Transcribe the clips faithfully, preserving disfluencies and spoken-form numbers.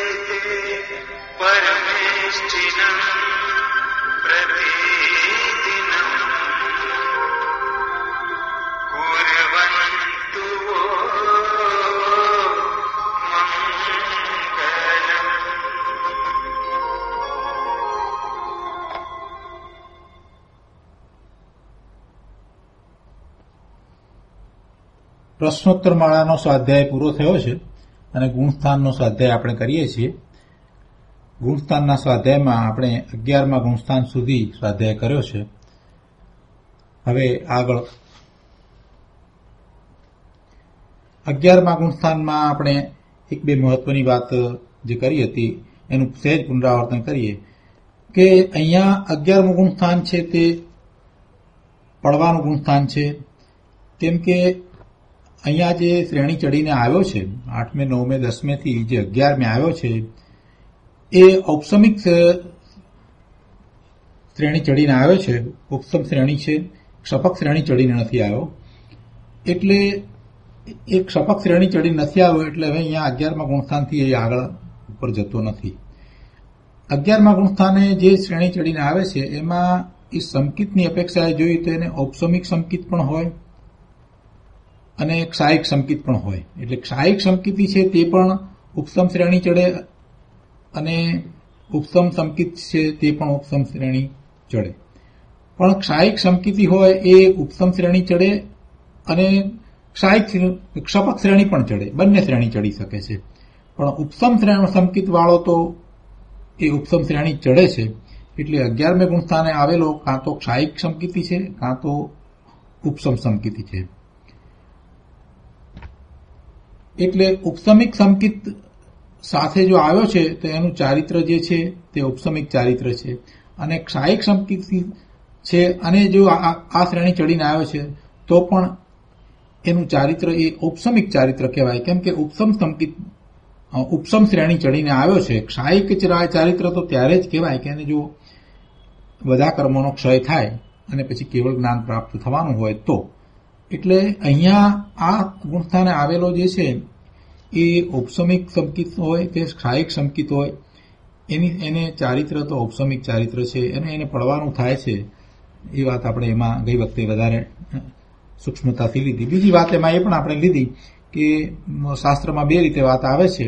પ્રશ્નોત્તર માળાનો સ્વાધ્યાય પૂરો થયો છે અને ગુણસ્થાનનો સ્વાધ્યાય આપણે કરીએ છીએ. ગુણસ્થાનના સ્વાધ્યાયમાં આપણે અગિયારમા ગુણસ્થાન સુધી સ્વાધ્યાય કર્યો છે. હવે આગળ અગિયારમા ગુણસ્થાનમાં આપણે એક બે મહત્વની વાત જે કરી હતી એનું સહેજ પુનરાવર્તન કરીએ કે અહીંયા અગિયારમું ગુણસ્થાન છે તે પડવાનું ગુણસ્થાન છે. કેમ કે અહીંયા જે શ્રેણી ચડીને આવ્યો છે આઠમે નવમે દસમે થી જે અગિયારમે આવ્યો છે એ ઔપસમિક શ્રેણી ચડીને આવ્યો છે. ઉપસમ શ્રેણી છે, ક્ષપક શ્રેણી ચડીને નથી આવ્યો. એટલે એક ક્ષપક શ્રેણી ચડીને નથી આવ્યો એટલે હવે અહીંયા અગિયારમા ગુણસ્થાનથી એ આગળ ઉપર જતો નથી. અગિયારમા ગુણસ્થાને જે શ્રેણી ચડીને આવે છે એમાં એ સંકિતની અપેક્ષાએ જોઈએ તો એને ઔપસમિક સંકિત પણ હોય અને ક્ષાયિક સંકિત પણ હોય. એટલે ક્ષાયિક સંકિતી છે તે પણ ઉપસમ શ્રેણી ચડે અને ઉપસમ સંકિત છે તે પણ ઉપસમ શ્રેણી ચડે. પણ ક્ષાયિક સંકિતી હોય એ ઉપસમ શ્રેણી ચડે અને ક્ષાયિક ક્ષપક શ્રેણી પણ ચડે, બંને શ્રેણી ચડી શકે છે. પણ ઉપસમ સંકિત વાળો તો એ ઉપસમ શ્રેણી ચડે છે. એટલે અગિયારમે ગુણસ્થાને આવેલો કાં તો ક્ષાયિક સંકિતી છે કાં તો ઉપસમ સંકિતી છે. એટલે ઉપસમિક સંકિત સાથે જો આવ્યો છે તો એનું ચારિત્ર જે છે તે ઉપસમિક ચારિત્ર છે અને ક્ષાયિક સંકિત છે અને જો આ શ્રેણી ચડીને આવ્યો છે તો પણ એનું ચારિત્ર એ ઔપસમિક ચારિત્ર કહેવાય. કેમ કે ઉપસમ સંકિત ઉપસમ શ્રેણી ચડીને આવ્યો છે. ક્ષાયિક ચારિત્ર તો ત્યારે જ કહેવાય કે એને જો બધા કર્મોનો ક્ષય થાય અને પછી કેવળ જ્ઞાન પ્રાપ્ત થવાનું હોય તો. એટલે અહીંયા આ ગુણસ્થાને આવેલો જે છે એ ઔપસમિક સંકિત હોય કે ક્ષાયિક સંકિત હોય એની એને ચારિત્ર તો ઔપસમિક ચારિત્ર છે અને એને પડવાનું થાય છે. એ વાત આપણે એમાં ગઈ વખતે વધારે સૂક્ષ્મતાથી લીધી. બીજી વાત એમાં એ પણ આપણે લીધી કે શાસ્ત્રમાં બે રીતે વાત આવે છે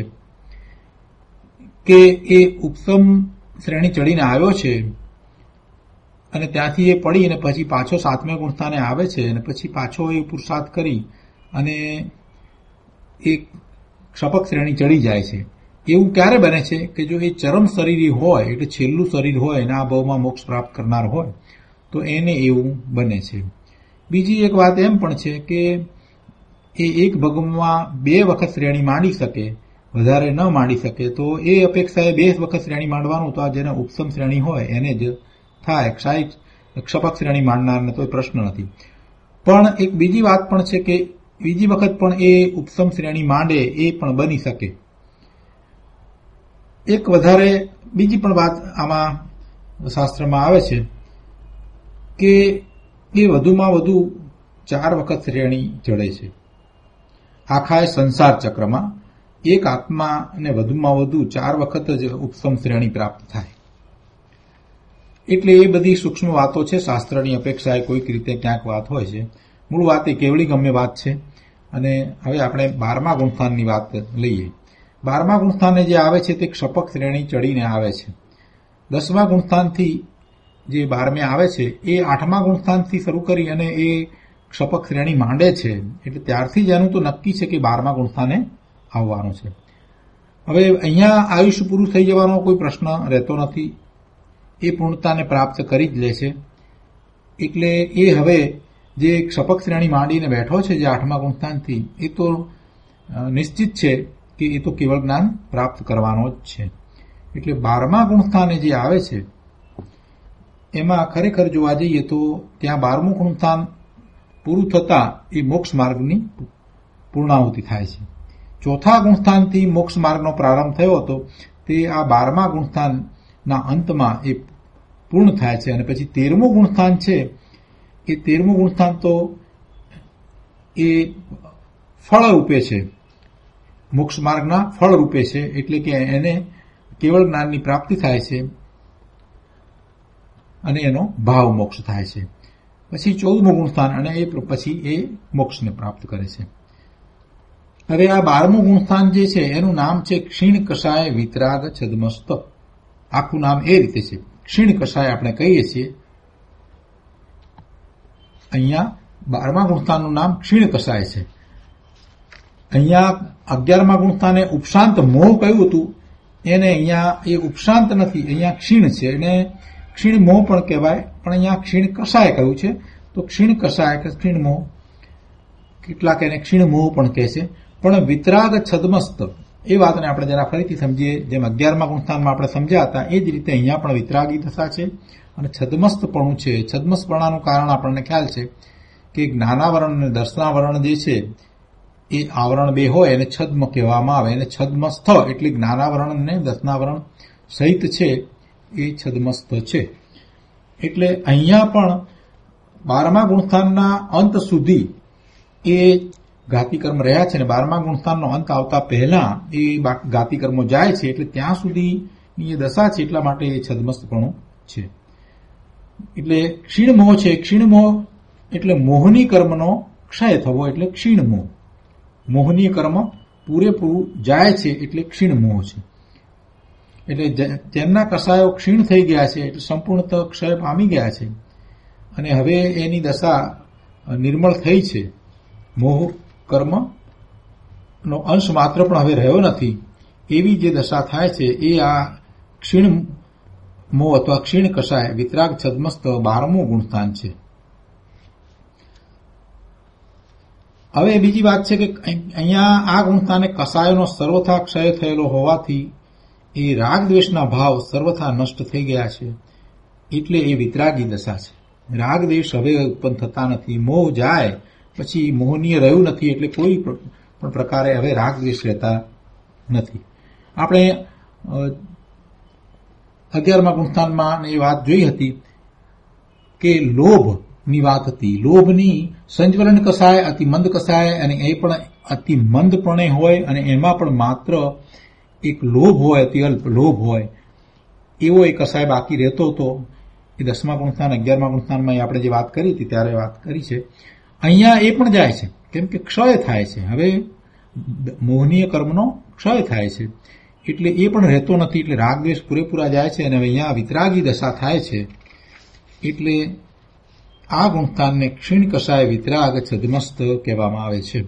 કે એ ઉપસમ શ્રેણી ચડીને આવ્યો છે અને ત્યાંથી એ પડી અને પછી પાછો સાતમે ગુણસ્થાને આવે છે અને પછી પાછો એ પુરુષાર્થ કરી અને એક ક્ષપક શ્રેણી ચડી જાય છે. એવું ક્યારે બને છે કે જો એ ચરમ શરીરી હોય એટલે છેલ્લું શરીર હોય અને આ ભાવમાં મોક્ષ પ્રાપ્ત કરનાર હોય તો એને એવું બને છે. બીજી એક વાત એમ પણ છે કે એ એક ભગમાં બે વખત શ્રેણી માંડી શકે, વધારે ન માંડી શકે તો એ અપેક્ષાએ બે વખત શ્રેણી માંડવાનું તો આ જેને ઉપસમ શ્રેણી હોય એને જ થાય. ક્ષાયિક ક્ષપક શ્રેણી માંડનારને તો પ્રશ્ન નથી. પણ એક બીજી વાત પણ છે કે બીજી વખત પણ એ ઉપસમ શ્રેણી માંડે એ પણ બની શકે. એક વધારે બીજી પણ વાત આમાં શાસ્ત્રમાં આવે છે કે એ વધુમાં વધુ ચાર વખત શ્રેણી ચડે છે આખા સંસાર ચક્રમાં. એક આત્માને વધુમાં વધુ ચાર વખત જ ઉપસમ શ્રેણી પ્રાપ્ત થાય. એટલે એ બધી સૂક્ષ્મ વાતો છે. શાસ્ત્રની અપેક્ષાએ કોઈક રીતે ક્યાંક વાત હોય છે. મૂળ વાત એ કેવળી ગમ્ય વાત છે. અને હવે આપણે બારમા ગુણસ્થાનની વાત લઈએ. બારમા ગુણસ્થાને જે આવે છે તે ક્ષપક શ્રેણી ચડીને આવે છે. દસમા ગુણસ્થાનથી જે બારમે આવે છે એ આઠમા ગુણસ્થાનથી શરૂ કરી અને એ ક્ષપક શ્રેણી માંડે છે. એટલે ત્યારથી જ એનું તો નક્કી છે કે બારમા ગુણસ્થાને આવવાનું છે. હવે અહીંયા આયુષ્ય પૂરું થઈ જવાનો કોઈ પ્રશ્ન રહેતો નથી. એ પૂર્ણતાને પ્રાપ્ત કરી જ લે છે. એટલે એ હવે જે ક્ષપક શ્રેણી માંડીને બેઠો છે જે આઠમા ગુણસ્થાનથી એ તો નિશ્ચિત છે કે એ તો કેવળ જ્ઞાન પ્રાપ્ત કરવાનો જ છે. એટલે બારમા ગુણસ્થાને જે આવે છે એમાં ખરેખર જોવા જઈએ તો ત્યાં બારમું ગુણસ્થાન પૂરું થતાં એ મોક્ષ માર્ગની પૂર્ણાહુતિ થાય છે. ચોથા ગુણસ્થાનથી મોક્ષ માર્ગનો પ્રારંભ થયો હતો તે આ બારમા ગુણસ્થાનના અંતમાં એ પૂર્ણ થાય છે. અને પછી તેરમું ગુણસ્થાન છે એ તેરમું ગુણસ્થાન તો એ ફળ રૂપે છે. મોક્ષ માર્ગના ફળ રૂપે છે, એટલે કે એને કેવળ જ્ઞાનની પ્રાપ્તિ થાય છે અને એનો ભાવ મોક્ષ થાય છે. પછી ચૌદમું ગુણસ્થાન, અને એ પછી એ મોક્ષને પ્રાપ્ત કરે છે. હવે આ બારમું ગુણસ્થાન જે છે એનું નામ છે ક્ષીણ કષાય વિતરાગ છદ્મસ્ત. આખું નામ એ રીતે છે. ક્ષીણ કષાય આપણે કહીએ છીએ. અહીંયા બારમા ગુણસ્થાનનું નામ ક્ષીણ કષાય છે. અહીંયા અગિયારમા ગુણસ્થાને ઉપશાંત મોહ કહ્યું હતું, એને અહીંયા એ ઉપશાંત નથી, અહીંયા ક્ષીણ છે. એને ક્ષીણ મોહ પણ કહેવાય, પણ અહીંયા ક્ષીણ કષાય કહ્યું છે. તો ક્ષીણ કષાય કે ક્ષીણ મોહ, કેટલાક એને ક્ષીણ મોહ પણ કહે છે. પણ વિતરાગ છદ્મસ્ત એ વાતને આપણે જરા ફરીથી સમજીએ. જેમ અગિયારમા ગુણસ્થાનમાં આપણે સમજ્યા હતા એ જ રીતે અહીંયા પણ વિતરાગી દશા છે અને છદ્મસ્તપણું છે. છદ્મસ્તપણાનું કારણ આપણને ખ્યાલ છે કે જ્ઞાનાવરણ અને દર્શનાવરણ જે છે એ આવરણ બે હોય એને છદ્મ કહેવામાં આવે. એને છદ્મસ્થ એટલે જ્ઞાનાવરણ અને દર્શનાવરણ સહિત છે એ છદ્મસ્થ છે. એટલે અહીંયા પણ બારમા ગુણસ્થાનના અંત સુધી એ ઘાતીકર્મ રહ્યા છે, અને બારમા ગુણસ્થાનનો અંત આવતા પહેલા એ ઘાતીકર્મો જાય છે. એટલે ત્યાં સુધીની એ દશા છે, એટલા માટે એ છદ્મસ્તપણું છે. એટલે ક્ષીણ મોહ છે. ક્ષીણ મોહ એટલે મોહની કર્મનો ક્ષય થવો એટલે ક્ષીણ મોહ. મોહનીય કર્મ પૂરેપૂરું જાય છે એટલે ક્ષીણ મોહ છે. એટલે જેમના કષાયો ક્ષીણ થઈ ગયા છે એટલે સંપૂર્ણત ક્ષય પામી ગયા છે અને હવે એની દશા નિર્મળ થઈ છે. મોહ કર્મ નો અંશ માત્ર પણ હવે રહ્યો નથી, એવી જે દશા થાય છે એ આ ક્ષીણ મોહ અથવા ક્ષીણ કષાય વિતરાગ છદ્મસ્ત બારમું ગુણસ્થાન છે. હવે બીજી વાત છે કે અહીંયા આ ગુણસ્થાને કષાયનો સર્વથા ક્ષય થયેલો હોવાથી એ રાગ દ્વેષના ભાવ સર્વથા નષ્ટ થઈ ગયા છે, એટલે એ વિતરાગી દશા છે. રાગ દ્વેષ હવે ઉત્પન્ન થતા નથી. મોહ જાય પછી મોહનીય રહ્યું નથી, એટલે કોઈ પણ પ્રકારે હવે રાગ દ્વેષ રહેતા નથી. આપણે અગિયારમા ગુણસ્થાનમાં એ વાત જોઈ હતી કે લોભ ની વાત હતી. લોભની સંજ્વલન કસાય, અતિ મંદ કસાય, અને એ પણ અતિ મંદપણે હોય અને એમાં પણ માત્ર એક લોભ હોય, અતિ અલ્પ લોભ હોય, એવો એક કસાય બાકી રહેતો હતો. એ દસમા ગુણસ્થાન અગિયારમા ગુણસ્થાનમાં આપણે જે વાત કરી હતી ત્યારે વાત કરી છે. અહીંયા એ પણ જાય છે, કેમ કે ક્ષય થાય છે. હવે મોહનીય કર્મનો ક્ષય થાય છે એટલે એ પણ રહેતો નથી, એટલે રાગ દ્વેષ પૂરેપૂરા જાય છે અને અહીંયા વિતરાગી દશા થાય છે. એટલે આ ગુણસ્થાનને ક્ષીણ કષાય વિતરાગ છદ્મસ્ત કહેવામાં આવે છે.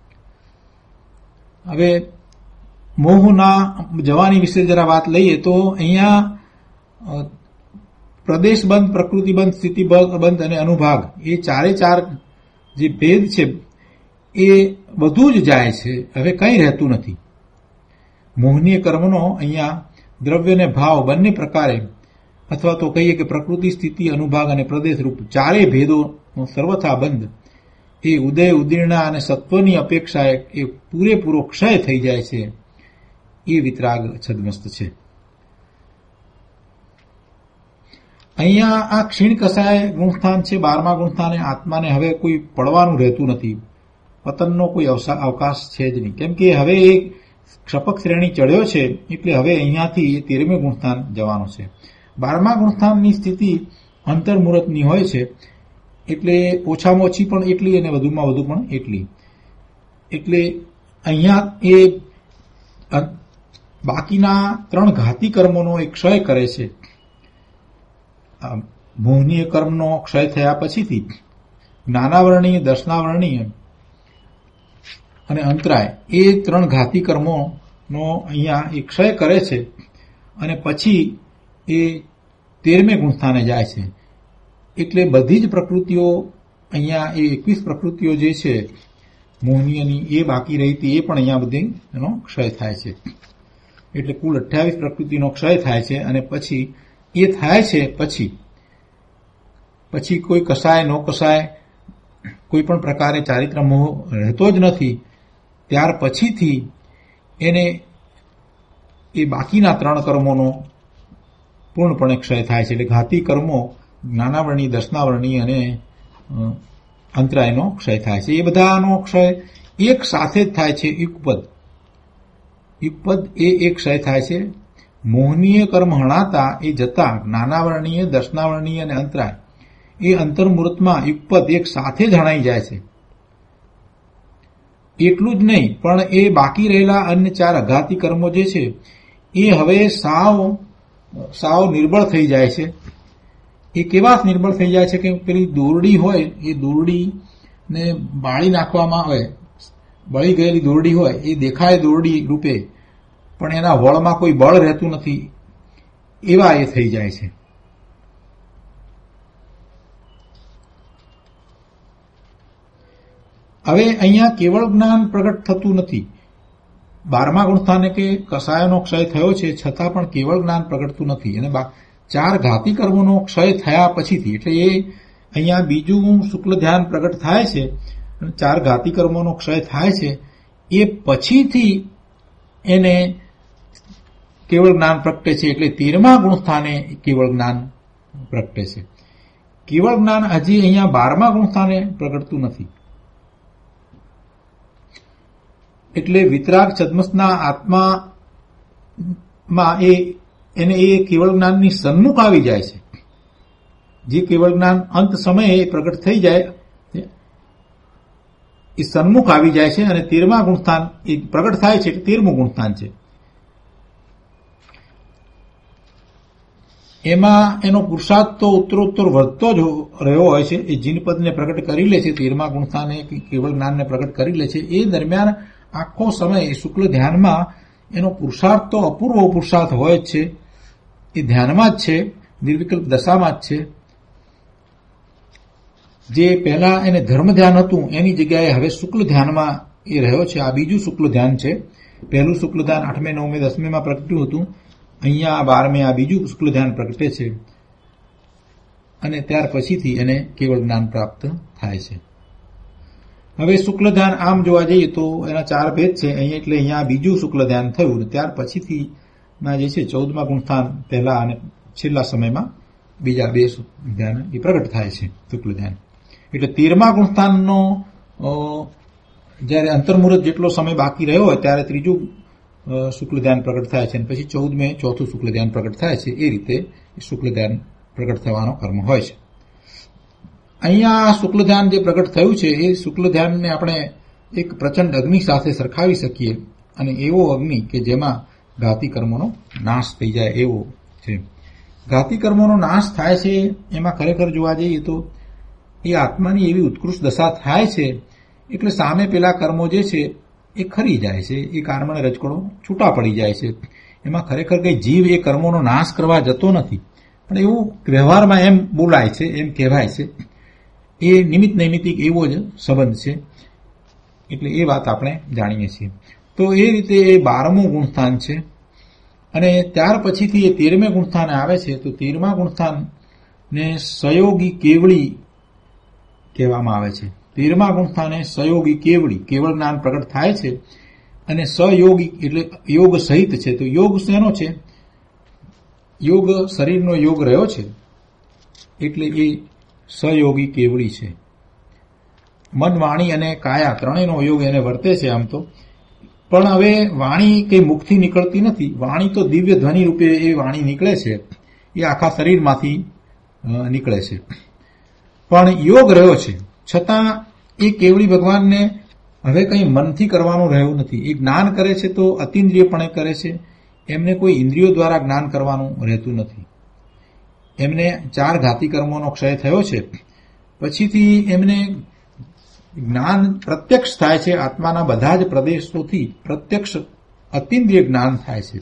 હવે મોહના જવાની વિશે જરા વાત લઈએ તો અહીંયા પ્રદેશબંધ, પ્રકૃતિબંધ, સ્થિતિબંધ અને અનુભાગ એ ચારે ચાર જે ભેદ છે એ બધું જ જાય છે. હવે કંઈ રહેતું નથી. મોહનીય કર્મનો અહીંયા દ્રવ્ય અને ભાવ બંને પ્રકારે, અથવા તો કહીએ કે પ્રકૃતિ, સ્થિતિ, અનુભાગ અને પ્રદેશ રૂપ ચારેય ભેદોનો સર્વથા બંધ એ ઉદય, ઉદીર્ણા અને સત્વની અપેક્ષાએ એ પૂરેપૂરો ક્ષય થઈ જાય છે. એ વિતરાગ છદ્મસ્ત છે. અહીંયા આ ક્ષીણ કષાય ગુણસ્થાન છે, બારમા ગુણસ્થાને આત્માને હવે કોઈ પડવાનું રહેતું નથી. પતનનો કોઈ અવકાશ છે જ નહીં, કેમ કે હવે એક ક્ષપક શ્રેણી ચડ્યો છે એટલે હવે અહીંયાથી એ તેરમે ગુણસ્થાન જવાનો છે. બારમા ગુણસ્થાનની સ્થિતિ અંતર્મુહૂર્તની હોય છે, એટલે ઓછામાં ઓછી પણ એટલી અને વધુમાં વધુ પણ એટલી. એટલે અહીંયા એ બાકીના ત્રણ ઘાતી કર્મોનો એક ક્ષય કરે છે. મોહનીય કર્મનો ક્ષય થયા પછીથી જ્ઞાનાવરણીય, દર્શનાવરણીય અને અંતરાય એ ત્રણ ઘાતી કર્મોનો અહીંયા એ ક્ષય કરે છે અને પછી એ તેરમે ગુણસ્થાને જાય છે. એટલે બધી જ પ્રકૃતિઓ અહીંયા એ એકવીસ પ્રકૃતિઓ જે છે મોહનીયની એ બાકી રહી હતી, એ પણ અહીંયા બધી એનો ક્ષય થાય છે. એટલે કુલ અઠ્યાવીસ પ્રકૃતિનો ક્ષય થાય છે અને પછી એ થાય છે પછી પછી કોઈ કસાય નો કસાય કોઈ પણ પ્રકારે ચારિત્ર મોહ રહેતો જ નથી. ત્યાર પછીથી એને એ બાકીના ત્રણ કર્મોનો પૂર્ણપણે ક્ષય થાય છે. એટલે ઘાતી કર્મો જ્ઞાનાવરણી, દર્શનાવરણી અને અંતરાયનો ક્ષય થાય છે. એ બધાનો ક્ષય એક સાથે જ થાય છે, યુગપદ. યુગપદ એ એક ક્ષય થાય છે. મોહનીય કર્મ હણાતા એ જતા જ્ઞાનાવરણીય, દર્શનાવરણીય અને અંતરાય એ અંતર્મુહૂર્તમાં યુગપદ એક સાથે જ હણાઈ જાય છે. એટલું જ નહીં, પણ એ બાકી રહેલા અન્ય ચાર અઘાતી કર્મો જે છે એ હવે સાવ સાવ નિર્બળ થઈ જાય છે. એ કેવા નિર્બળ થઈ જાય છે કે પેલી દોરડી હોય, એ દોરડીને બાળી નાખવામાં આવે, બળી ગયેલી દોરડી હોય એ દેખાય દોરડી રૂપે, પણ એના વળમાં કોઈ બળ રહેતું નથી, એવા એ થઈ જાય છે. હવે અહીંયા કેવળ જ્ઞાન પ્રગટ થતું નથી. બારમા ગુણસ્થાને કે કસાયનો ક્ષય થયો છે છતાં પણ કેવળ જ્ઞાન પ્રગટતું નથી. અને ચાર ઘાતી કર્મોનો ક્ષય થયા પછીથી, એટલે એ અહીંયા બીજું શુક્લ ધ્યાન પ્રગટ થાય છે, ચાર ઘાતી કર્મોનો ક્ષય થાય છે, એ પછીથી એને કેવળ જ્ઞાન પ્રગટે છે. એટલે તેરમા ગુણસ્થાને કેવળ જ્ઞાન પ્રગટે છે. કેવળ જ્ઞાન હજી અહીંયા બારમા ગુણસ્થાને પ્રગટતું નથી. એટલે વિતરાગ છદ્મસના આત્મામાં એ એને એ કેવળ જ્ઞાનની સન્મુખ આવી જાય છે. જે કેવળ જ્ઞાન અંત સમયે પ્રગટ થઈ જાય એ સન્મુખ આવી જાય છે, અને તેરમા ગુણસ્થાન એ પ્રગટ થાય છે એટલે તેરમું ગુણસ્થાન છે. એમાં એનો પુરુષાર્થ તો ઉત્તરોત્તર વધતો જ રહ્યો હોય છે. એ જીનપદને પ્રગટ કરી લે છે, તેરમા ગુણસ્થાને કેવળ જ્ઞાનને પ્રગટ કરી લે છે. એ દરમિયાન આખો સમય શુક્લ ધ્યાનમાં એનો પુરુષાર્થ તો અપૂર્વ પુરુષાર્થ હોય જ છે. એ ધ્યાનમાં જ છે, નિર્વિકલ્પ દશામાં જ છે. જે પહેલા એને ધર્મ ધ્યાન હતું એની જગ્યાએ હવે શુક્લ ધ્યાનમાં એ રહ્યો છે. આ બીજું શુક્લ ધ્યાન છે. પહેલું શુક્લ ધ્યાન આઠમે, નવમે, દસમેમાં પ્રગટ્યું હતું. અહીંયા બારમે આ બીજું શુક્લ ધ્યાન પ્રગટે છે, અને ત્યાર પછીથી એને કેવળ જ્ઞાન પ્રાપ્ત થાય છે. હવે શુક્લ ધ્યાન આમ જોવા જઈએ તો એના ચાર ભેદ છે અહીંયા. એટલે અહીંયા બીજું શુક્લ ધ્યાન થયું, ત્યાર પછીથી ના જે છે ચૌદમા ગુણસ્થાન પહેલા અને છેલ્લા સમયમાં બીજા બે ધ્યાન એ પ્રગટ થાય છે શુક્લ ધ્યાન. એટલે તેરમા ગુણસ્થાનનો જયારે અંતર્મુહૂર્ત જેટલો સમય બાકી રહ્યો હોય ત્યારે ત્રીજું શુક્લ ધ્યાન પ્રગટ થાય છે, અને પછી ચૌદમે ચોથું શુક્લ ધ્યાન પ્રગટ થાય છે. એ રીતે શુક્લ ધ્યાન પ્રગટ થવાનો કર્મ હોય છે. અહીંયા શુક્લ ધ્યાન જે પ્રગટ થયું છે એ શુક્લ ધ્યાનને આપણે એક પ્રચંડ અગ્નિ સાથે સરખાવી શકીએ, અને એવો અગ્નિ કે જેમાં ઘાતી કર્મોનો નાશ થઈ જાય એવો છે. ઘાતી કર્મોનો નાશ થાય છે એમાં ખરેખર જોવા જઈએ તો એ આત્માની એવી ઉત્કૃષ્ટ દશા થાય છે, એટલે સામે પેલા કર્મો જે છે એ ખરી જાય છે. એ કર્મને રજકડો છૂટા પડી જાય છે. એમાં ખરેખર કઈ જીવ એ કર્મોનો નાશ કરવા જતો નથી, પણ એવું વ્યવહારમાં એમ બોલાય છે, એમ કહેવાય છે. એ નિમિત્ત નૈમિત્તિક એવો જ સંબંધ છે. એટલે એ વાત આપણે જાણીએ છીએ. તો એ રીતે એ બારમું ગુણસ્થાન છે, અને ત્યાર પછીથી એ તેરમે ગુણસ્થાને આવે છે. તો તેરમા ગુણસ્થાનને સયોગી કેવળી કહેવામાં આવે છે. તેરમા ગુણસ્થાને સયોગી કેવળી, કેવળ જ્ઞાન પ્રગટ થાય છે, અને સયોગી એટલે યોગ સહિત છે. તો યોગ શેનો છે? યોગ શરીરનો યોગ રહ્યો છે, એટલે એ સયોગી કેવળી છે. મન, વાણી અને કાયા ત્રણેયનો યોગ એને વર્તે છે આમ તો. પણ હવે વાણી કઈ મુખથી નીકળતી નથી. વાણી તો દિવ્ય ધ્વનિ રૂપે એ વાણી નીકળે છે, એ આખા શરીરમાંથી નીકળે છે. પણ યોગ રહ્યો છે, છતાં એ કેવળી ભગવાનને હવે કંઈ મનથી કરવાનું રહ્યું નથી. એ જ્ઞાન કરે છે તો અતિન્દ્રિયપણે કરે છે. એમને કોઈ ઇન્દ્રિયો દ્વારા જ્ઞાન કરવાનું રહેતું નથી. એમને ચાર ઘાતી કર્મોનો ક્ષય થયો છે, પછીથી એમને જ્ઞાન પ્રત્યક્ષ થાય છે. આત્માના બધા જ પ્રદેશોથી પ્રત્યક્ષ અતિન્દ્રિય જ્ઞાન થાય છે.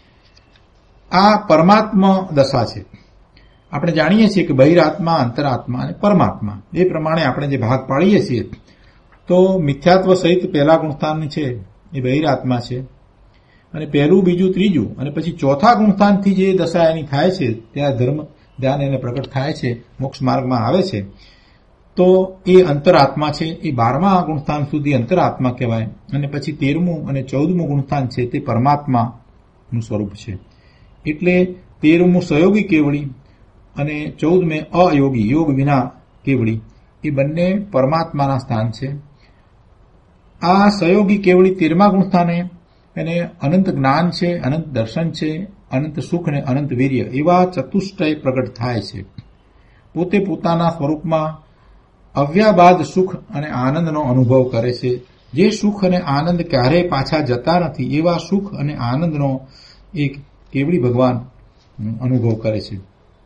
આ પરમાત્મા દશા છે. આપણે જાણીએ છીએ કે બહિરાત્મા, અંતરાત્મા અને પરમાત્મા, એ પ્રમાણે આપણે જે ભાગ પાડીએ છીએ તો મિથ્યાત્વ સહિત પહેલા ગુણસ્થાન છે એ બહિરાત્મા છે, અને પહેલું, બીજું, ત્રીજું અને પછી ચોથા ગુણસ્થાનથી જે દશા એની થાય છે ત્યાં ધર્મ ધ્યાન એને પ્રગટ થાય છે, મોક્ષ માર્ગમાં આવે છે, તો એ અંતરાત્મા છે. એ બારમા ગુણસ્થાન સુધી અંતરાત્મા કહેવાય, અને પછી તેરમું અને ચૌદમું ગુણસ્થાન છે તે પરમાત્માનું સ્વરૂપ છે. એટલે તેરમું સયોગી કેવળી અને ચૌદમે અયોગી, યોગ વિના કેવળી, એ બંને પરમાત્માના સ્થાન છે. આ સયોગી કેવળી તેરમા ગુણસ્થાને એને અનંત જ્ઞાન છે, અનંત દર્શન છે, અનંત સુખ અને અનંત વીર્ય એવા ચતુષ્ટય પ્રગટ થાય છે. પોતે પોતાના સ્વરૂપમાં અવ્યાબાદ સુખ અને આનંદનો અનુભવ કરે છે. જે સુખ અને આનંદ ક્યારેય પાછા જતા નથી એવા સુખ અને આનંદનો એક કેવળી ભગવાન અનુભવ કરે છે.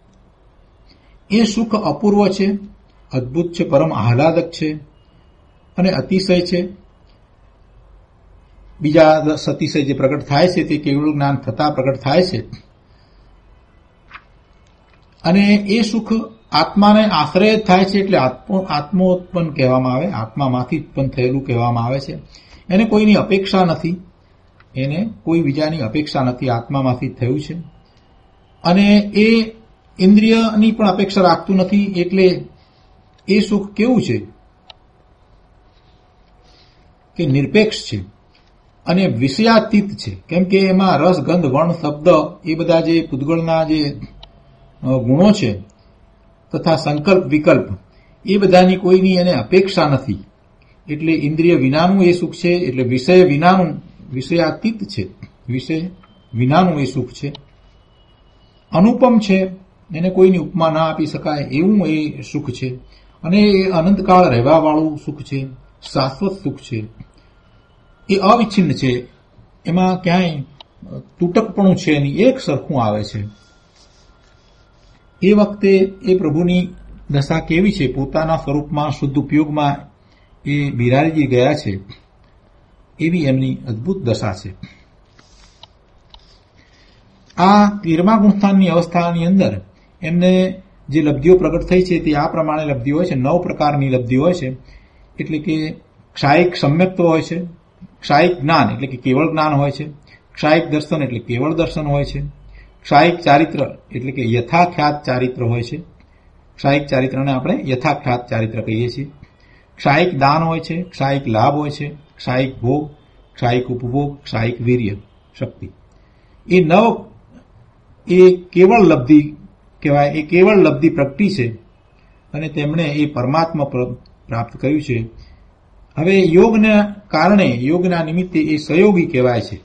એ સુખ અપૂર્વ છે, અદ્ભુત છે, પરમ આહલાદક છે અને અતિશય છે. બીજા દસ અતિશય જે પ્રગટ થાય છે તે કેવળું જ્ઞાન થતા પ્રગટ થાય છે. અને એ સુખ આત્માને આશ્રય થાય છે એટલે આત્મોત્પન્ન કહેવામાં આવે, આત્મામાંથી ઉત્પન્ન થયેલું કહેવામાં આવે છે. એને કોઈની અપેક્ષા નથી, એને કોઈ બીજાની અપેક્ષા નથી, આત્મામાંથી થયું છે. અને એ ઇન્દ્રિયની પણ અપેક્ષા રાખતું નથી. એટલે એ સુખ કેવું છે કે નિરપેક્ષ છે અને વિષયાતીત છે. કેમ કે એમાં રસ, ગંધ, વર્ણ, શબ્દ એ બધા જે પૂતગળના જે ગુણો છે તથા સંકલ્પ વિકલ્પ એ બધાની કોઈની એને અપેક્ષા નથી. એટલે ઇન્દ્રિય વિનાનું એ સુખ છે. એટલે વિષય વિનાનું, વિષયાતીત છે, વિષય વિનાનું એ સુખ છે. અનુપમ છે, એને કોઈની ઉપમા ના આપી શકાય એવું એ સુખ છે. અને એ અનંતકાળ રહેવાવાળું સુખ છે, શાશ્વત સુખ છે. એ અવિચ્છિન્ન છે, એમાં ક્યાંય તૂટકપણું છે નહીં, એક સરખું આવે છે. એ વખતે એ પ્રભુની દશા કેવી છે? પોતાના સ્વરૂપમાં શુદ્ધ ઉપયોગમાં એ બિરાજી ગયા છે એવી એમની અદ્ભુત દશા છે. આ તેરમા ગુણસ્થાનની અવસ્થાની અંદર એમને જે લબ્ધિઓ પ્રગટ થઈ છે તે આ પ્રમાણે લબ્ધિ હોય છે. નવ પ્રકારની લબ્ધિ હોય છે. એટલે કે ક્ષાયિક સમ્યક્ત્વ હોય છે, ક્ષાયિક જ્ઞાન એટલે કે કેવળ જ્ઞાન હોય છે, ક્ષાયિક દર્શન એટલે કેવળ દર્શન હોય છે, ક્ષાયિક ચારિત્ર એટલે કે યથાખ્યાત ચારિત્ર હોય છે. ક્ષાયિક ચારિત્રને આપણે યથાખ્યાત ચારિત્ર કહીએ છીએ. ક્ષાયિક દાન હોય છે, ક્ષાયિક લાભ હોય છે, ક્ષાયિક ભોગ, ક્ષાયિક ઉપભોગ, ક્ષાયિક વીર્ય શક્તિ. એ નવ એ કેવળ લબ્ધિ કહેવાય. એ કેવળ લબ્ધિ પ્રગટી છે અને તેમણે એ પરમાત્મા પ્રાપ્ત કર્યું છે. હવે યોગના કારણે, યોગના નિમિત્તે એ સહયોગી કહેવાય છે.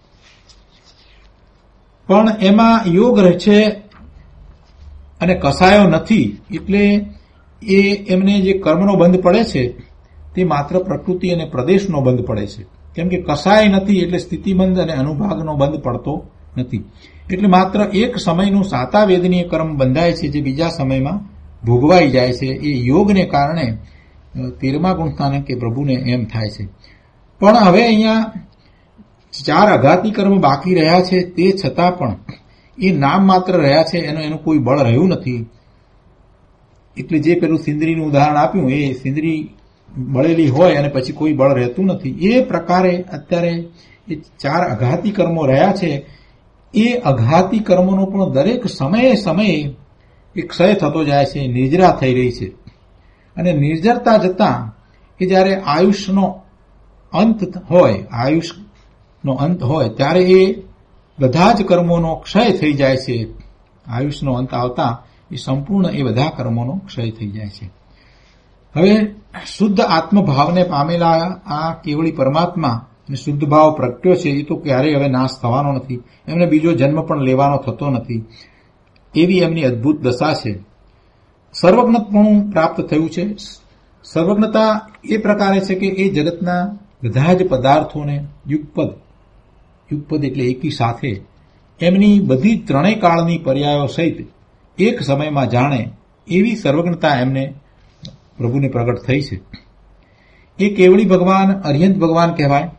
પણ એમાં યોગ રહે છે અને કસાયો નથી. એટલે એ એમને જે કર્મનો બંધ પડે છે તે માત્ર પ્રકૃતિ અને પ્રદેશનો બંધ પડે છે. કેમ કે કસાય નથી એટલે સ્થિતિબંધ અને અનુભાગનો બંધ પડતો નથી. એટલે માત્ર એક સમયનું સાતા વેદનીય કર્મ બંધાય છે જે બીજા સમયમાં ભોગવાઈ જાય છે. એ યોગને કારણે તેરમા ગુણસ્થાને કે પ્રભુને એમ થાય છે. પણ હવે અહીંયા ચાર અઘાતી કર્મ બાકી રહ્યા છે, તે છતાં પણ એ નામ માત્ર રહ્યા છે, એનું એનું કોઈ બળ રહ્યું નથી. એટલે જે પેલું સિંદરીનું ઉદાહરણ આપ્યું, એ સિંદરી બળેલી હોય અને પછી કોઈ બળ રહેતું નથી. એ પ્રકારે અત્યારે એ ચાર અઘાતી કર્મો રહ્યા છે. એ અઘાતી કર્મોનો પણ દરેક સમયે સમયે એ ક્ષય થતો જાય છે, નિર્જરા થઈ રહી છે. અને નિર્જરતા જતાં કે જ્યારે આયુષનો અંત હોય, આયુષનો અંત હોય ત્યારે એ બધા જ કર્મોનો ક્ષય થઈ જાય છે. આયુષનો અંત આવતા એ સંપૂર્ણ એ બધા કર્મોનો ક્ષય થઈ જાય છે. હવે શુદ્ધ આત્મભાવને પામેલા આ કેવળી પરમાત્મા શુદ્ધ ભાવ પ્રગટ્યો છે, એ તો ક્યારેય હવે નાશ થવાનો નથી. એમને બીજો જન્મ પણ લેવાનો થતો નથી. એવી એમની અદ્ભુત દશા છે. સર્વજ્ઞપણું પ્રાપ્ત થયું છે. સર્વજ્ઞતા એ પ્રકારે છે કે એ જગતના બધા જ પદાર્થોને યુગપદ, યુગપદ એટલે એકી સાથે એમની બધી ત્રણેય કાળની પર્યાયો સહિત એક સમયમાં જાણે એવી સર્વજ્ઞતા એમને પ્રભુને પ્રગટ થઈ છે. એ કેવળી ભગવાન અર્યંત ભગવાન કહેવાય.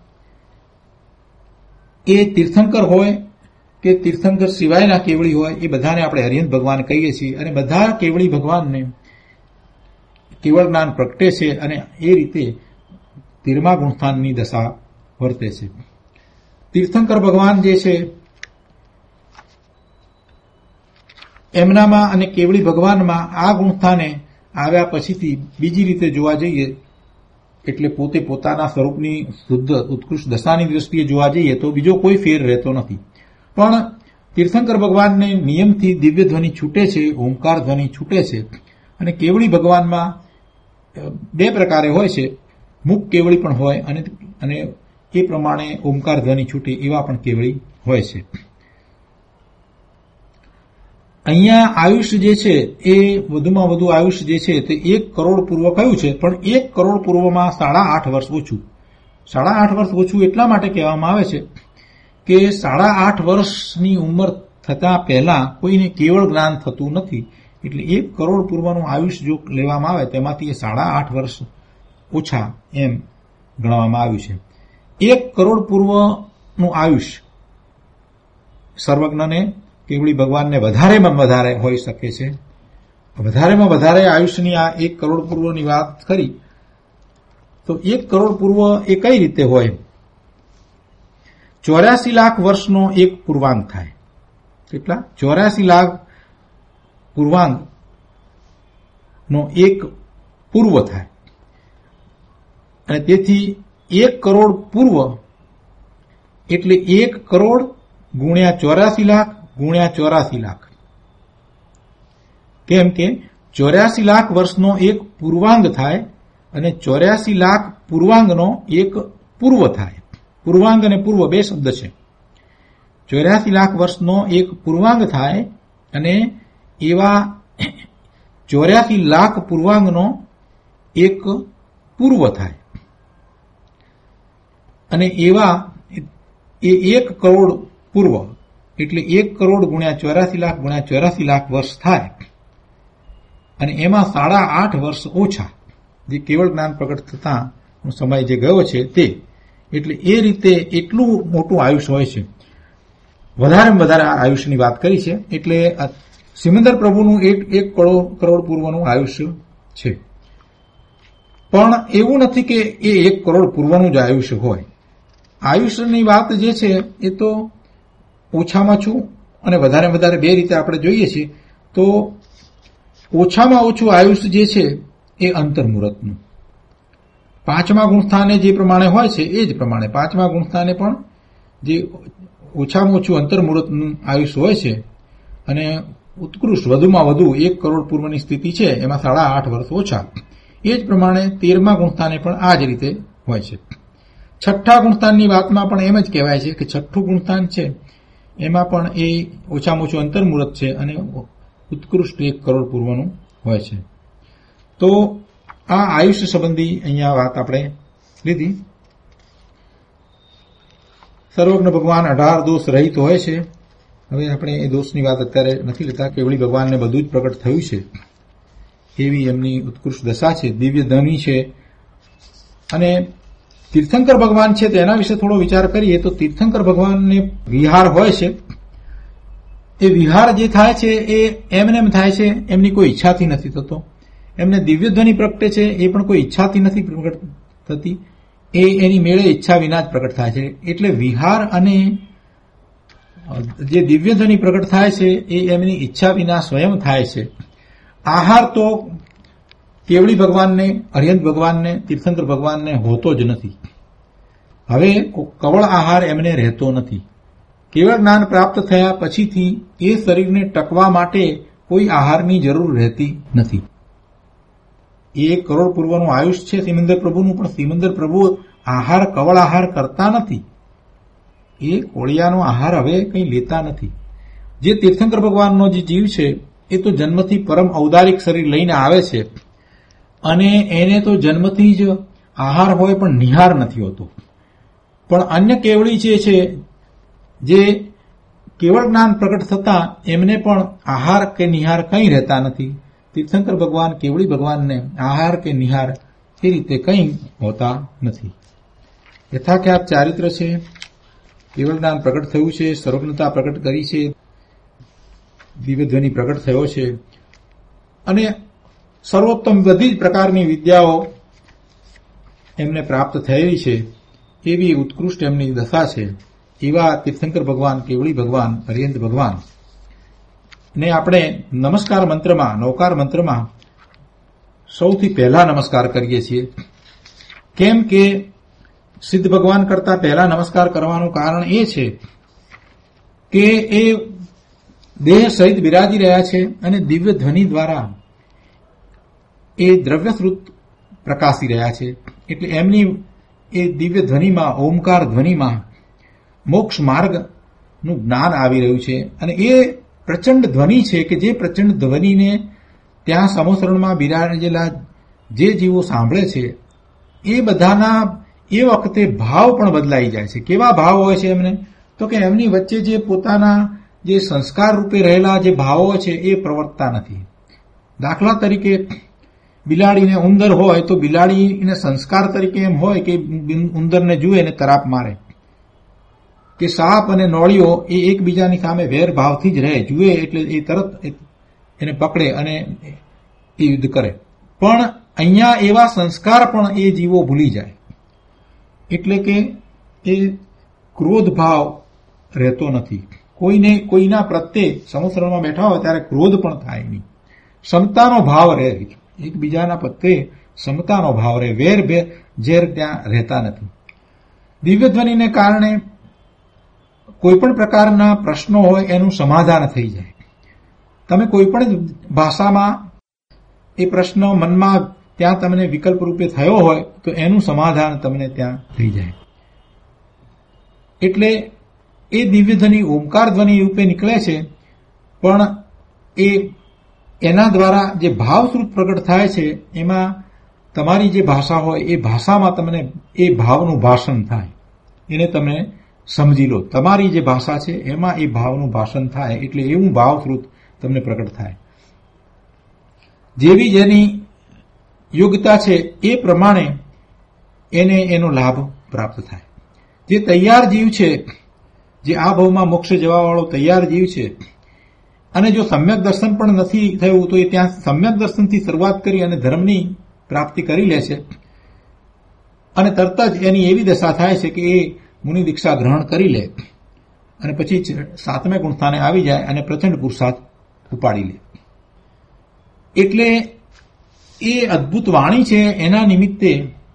એ તીર્થંકર હોય કે તીર્થંકર સિવાયના કેવળી હોય, એ બધાને આપણે અર્યંત ભગવાન કહીએ છીએ. અને બધા કેવળી ભગવાનને કેવળ જ્ઞાન પ્રગટે છે અને એ રીતે તેરમા ગુણસ્થાનની દશા વર્તે છે. તીર્થંકર ભગવાન જે છે એમનામાં અને કેવળી ભગવાનમાં આ ગુણસ્થાને આવ્યા પછીથી બીજી રીતે જોવા જઈએ એટલે પોતે પોતાના સ્વરૂપની શુદ્ધ ઉત્કૃષ્ટ દશાની દ્રષ્ટિએ જોવા જઈએ તો બીજો કોઈ ફેર રહેતો નથી. પણ તીર્થંકર ભગવાનને નિયમથી દિવ્ય ધ્વનિ છૂટે છે, ઓમકાર ધ્વનિ છૂટે છે. અને કેવળી ભગવાનમાં બે પ્રકારે હોય છે. મુખ કેવળી પણ હોય અને અને એ પ્રમાણે ઓમકાર ધ્વનિ છૂટે એવા પણ કેવળી હોય છે. અહીંયા આયુષ્ય જે છે એ વધુમાં વધુ આયુષ્ય જે છે તે એક કરોડ પૂર્વ કયું છે, પણ એક કરોડ પૂર્વમાં સાડા આઠ વર્ષ ઓછું. સાડા આઠ વર્ષ ઓછું એટલા માટે કહેવામાં આવે છે કે સાડા આઠ વર્ષની ઉંમર થતા પહેલા કોઈને કેવળ જ્ઞાન થતું નથી. એટલે એક કરોડ પૂર્વનું આયુષ્ય જો લેવામાં આવે તેમાંથી એ સાડા આઠ વર્ષ ઓછા એમ ગણવામાં આવ્યું છે. એક કરોડ પૂર્વનું આયુષ્ય સર્વજ્ઞને કેવળી ભગવાનને વધારેમાં વધારે હોઈ શકે છે. વધારેમાં વધારે આયુષ્યની આ એક કરોડ પૂર્વની વાત કરી તો એક કરોડ પૂર્વ એ કઈ રીતે હોય? ચોર્યાસી લાખ વર્ષનો એક પૂર્વાંગ થાય. કેટલા? ચોર્યાસી લાખ પૂર્વાંગ નો એક પૂર્વ થાય અને તેથી એક કરોડ પૂર્વ એટલે એક કરોડ ગુણ્યા ચોર્યાસી લાખ ગુણ્યા ચોરાસી લાખ. કેમ કે ચોર્યાસી લાખ વર્ષનો એક પૂર્વાંગ થાય અને ચોર્યાસી લાખ પૂર્વાંગનો એક પૂર્વ થાય. પૂર્વાંગ અને પૂર્વ બે શબ્દ છે. ચોર્યાસી લાખ વર્ષનો એક પૂર્વાંગ થાય અને એવા ચોર્યાસી લાખ પૂર્વાંગનો એક પૂર્વ થાય અને એવા એ એક કરોડ પૂર્વ એટલે એક કરોડ ગુણ્યા ચોર્યાસી લાખ ગુણ્યા ચોર્યાસી લાખ વર્ષ થાય અને એમાં સાડા આઠ વર્ષ ઓછા જે કેવળ જ્ઞાન પ્રગટ થતા સમય જે ગયો છે તે. એટલે એ રીતે એટલું મોટું આયુષ્ય હોય છે. વધારે વધારે આયુષ્યની વાત કરી છે. એટલે સિમંદર પ્રભુનું એક એક કરોડ કરોડ પૂર્વનું આયુષ્ય છે. પણ એવું નથી કે એ એક કરોડ પૂર્વનું જ આયુષ્ય હોય. આયુષ્યની વાત જે છે એ તો ઓછામાં ઓછું અને વધારે વધારે બે રીતે આપણે જોઈએ છીએ. તો ઓછામાં ઓછું આયુષ્ય જે છે એ અંતર્મુહૂર્તનું. પાંચમા ગુણસ્થાને જે પ્રમાણે હોય છે એ જ પ્રમાણે પાંચમા ગુણસ્થાને પણ જે ઓછામાં ઓછું અંતર્મુહૂર્તનું આયુષ્ય હોય છે અને ઉત્કૃષ્ટ વધુમાં વધુ એક કરોડ પૂર્વની સ્થિતિ છે એમાં સાડા આઠ વર્ષ ઓછા. એ જ પ્રમાણે તેરમા ગુણસ્થાને પણ આ જ રીતે હોય છે. છઠ્ઠા ગુણસ્થાનની વાતમાં પણ એમ જ કહેવાય છે કે છઠ્ઠું ગુણસ્થાન છે એમાં પણ એ ઓછામાં ઓછું અંતર્મુહૂર્ત છે અને ઉત્કૃષ્ટ એક કરોડ પૂર્વનું હોય છે. તો આ આયુષ્ય સંબંધી અહીંયા વાત આપણે લીધી. સર્વજ્ઞ ભગવાન અઢાર દોષ રહિત હોય છે. હવે આપણે એ દોષની વાત અત્યારે નથી લેતા. કેવળી ભગવાનને બધું જ પ્રગટ થયું છે એવી એમની ઉત્કૃષ્ટ દશા છે, દિવ્ય ધ્વનિ છે. અને તીર્થંકર ભગવાન છે તેના વિશે થોડો વિચાર કરીએ તો તીર્થંકર ભગવાનને વિહાર હોય છે. એ વિહાર જે થાય છે એ એમને એમ થાય છે, એમની કોઈ ઈચ્છાથી નથી થતો. એમને દિવ્ય ધ્વનિ પ્રગટે છે એ પણ કોઈ ઈચ્છાથી નથી પ્રગટ થતી. એ એની મેળે ઈચ્છા વિના જ પ્રગટ થાય છે. એટલે વિહાર અને જે દિવ્ય ધ્વનિ પ્રગટ થાય છે એ એમની ઈચ્છા વિના સ્વયં થાય છે. આહાર તો કેવળી ભગવાનને, અરિહંત ભગવાનને, તીર્થંકર ભગવાનને હોતો જ નથી. હવે કવળ આહાર એમને રહેતો નથી. કેવળ જ્ઞાન પ્રાપ્ત થયા પછીથી એ શરીરને ટકવા માટે કોઈ આહારની જરૂર રહેતી નથી. એ એક કરોડ પૂર્વનું આયુષ છે સિમંદર પ્રભુનું, પણ સિમંદર પ્રભુ આહાર કવળ આહાર કરતા નથી. એ કોળિયાનો આહાર હવે કંઈ લેતા નથી. જે તીર્થંકર ભગવાનનો જે જીવ છે એ તો જન્મથી પરમ ઔદારિક શરીર લઈને આવે છે અને એને તો જન્મથી જ આહાર હોય પણ નિહાર નથી હોતો. પણ અન્ય કેવળી જે છે જે કેવળ જ્ઞાન પ્રગટ થતા એમને પણ આહાર કે નિહાર કંઈ રહેતા નથી. તીર્થંકર ભગવાન કેવળી ભગવાનને આહાર કે નિહાર એ રીતે કંઈ હોતા નથી. યથાખ્યાત ચારિત્ર છે, કેવળ જ્ઞાન પ્રગટ થયું છે, સર્વજ્ઞતા પ્રગટ કરી છે, દિવ્ય ધ્વનિ પ્રગટ થયો છે અને સર્વોત્તમ બધી જ પ્રકારની વિદ્યાઓ એમને પ્રાપ્ત થયેલી છે. એવી ઉત્કૃષ્ટ એમની દશા છે. એવા તીર્થંકર ભગવાન, કેવળી ભગવાન, અરિહંત ભગવાન ને આપણે નમસ્કાર મંત્રમાં, નૌકાર મંત્રમાં સૌથી પહેલા નમસ્કાર કરીએ છીએ. કેમ કે સિદ્ધ ભગવાન કરતા પહેલા નમસ્કાર કરવાનું કારણ એ છે કે એ દેહ સહિત બિરાજી રહ્યા છે અને દિવ્ય ધ્વનિ દ્વારા એ દ્રવ્યશ્રુત પ્રકાશી રહ્યા છે. એટલે એમની એ દિવ્ય ધ્વનિમાં, ઓમકાર ધ્વનિમાં મોક્ષ માર્ગનું જ્ઞાન આવી રહ્યું છે. અને એ પ્રચંડ ધ્વનિ છે કે જે પ્રચંડ ધ્વનિને ત્યાં સમોસરણમાં બિરાજેલા જે જીવો સાંભળે છે એ બધાના એ વખતે ભાવ પણ બદલાઈ જાય છે. કેવા ભાવ હોય છે એમને? તો કે એમની વચ્ચે જે પોતાના જે સંસ્કાર રૂપે રહેલા જે ભાવો છે એ પ્રવર્તતા નથી. દાખલા તરીકે બિલાડીને ઉંદર હોય તો બિલાડીને સંસ્કાર તરીકે એમ હોય કે ઉંદરને જુએ ને તરાપ મારે, કે સાપ અને નોળીઓ એ એકબીજાની સામે વેર ભાવથી જ રહે, જુએ એટલે એ તરત એને પકડે અને એ યુદ્ધ કરે. પણ અહીંયા એવા સંસ્કાર પણ એ જીવો ભૂલી જાય, એટલે કે એ ક્રોધ ભાવ રહેતો નથી. કોઈને કોઈના પ્રત્યે સમુદ્રમાં બેઠા હોય ત્યારે ક્રોધ પણ થાય નહીં, સમતાનો ભાવ રહે, એકબીજાના પ્રત્યે સમતાનો ભાવ રહે, વેર ભેર ઝેર ત્યાં રહેતા નથી. દિવ્ય ધ્વનિને કારણે કોઈ પણ પ્રકારના પ્રશ્નો હોય એનું સમાધાન થઈ જાય. તમે કોઈ પણ ભાષામાં એ પ્રશ્ન મનમાં ત્યાં તમને વિકલ્પ રૂપે થયો હોય તો એનું સમાધાન તમને ત્યાં થઈ જાય. એટલે એ દિવ્ય ધ્વનિ ઓમકાર ધ્વનિ રૂપે નીકળે છે, પણ એ એના દ્વારા જે ભાવશ્રુત પ્રગટ થાય છે એમાં તમારી જે ભાષા હોય એ ભાષામાં તમને એ ભાવનું ભાષણ થાય, એને તમે સમજી લો. તમારી જે ભાષા છે એમાં એ ભાવનું ભાષણ થાય, એટલે એવું ભાવશ્રુત તમને પ્રગટ થાય. જેવી જેની યોગ્યતા છે એ પ્રમાણે એને એનો લાભ પ્રાપ્ત થાય. જે તૈયાર જીવ છે, જે આ ભાવમાં મોક્ષે જવાવાળો તૈયાર જીવ છે, અને જો સમ્યક દર્શન પણ નથી થયું તો એ ત્યાં સમ્યક દર્શનથી શરૂઆત કરી અને ધર્મની પ્રાપ્તિ કરી લે છે, અને તરત જ એની એવી દશા થાય છે કે એ મુનિ દીક્ષા ગ્રહણ કરી લે અને પછી સાતમે ગુણસ્થાને આવી જાય અને પ્રચંડ પુરુષાર્થ ઉપાડી લે. એટલે એ અદ્ભુત વાણી છે, એના નિમિત્તે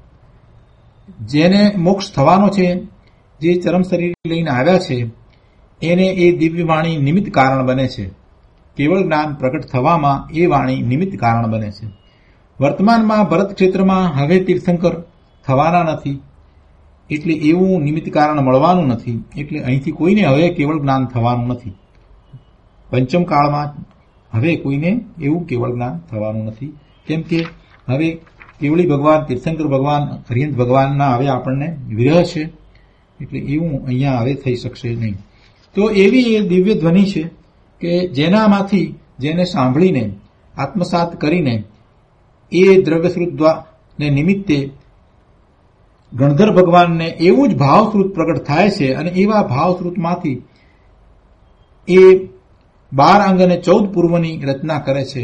જેને મોક્ષ થવાનો છે, જે ચરમ શરીર લઈને આવ્યા છે, એને એ દિવ્ય વાણી નિમિત્ત કારણ બને છે. કેવળ જ્ઞાન પ્રગટ થવામાં એ વાણી નિમિત્ત કારણ બને છે. વર્તમાનમાં ભરત ક્ષેત્રમાં હવે તીર્થંકર થવાના નથી, એટલે એવું નિમિત્ત કારણ મળવાનું નથી, એટલે અહીંથી કોઈને હવે કેવળ જ્ઞાન થવાનું નથી. પંચમ કાળમાં હવે કોઈને એવું કેવળ જ્ઞાન થવાનું નથી, કેમ કે હવે કેવળી ભગવાન, તીર્થંકર ભગવાન, હરિહંત ભગવાનના હવે આપણને વિરહ છે, એટલે એવું અહીંયા હવે થઈ શકશે નહીં. તો એવી એ દિવ્ય ધ્વનિ છે કે જેનામાંથી, જેને સાંભળીને આત્મસાત કરીને એ દ્રવ્યશ્રુત ને નિમિત્તે ગણધર ભગવાનને એવું જ ભાવશ્રુત પ્રગટ થાય છે, અને એવા ભાવશ્રુતમાંથી એ બાર અંગ અને ચૌદ પૂર્વની રચના કરે છે.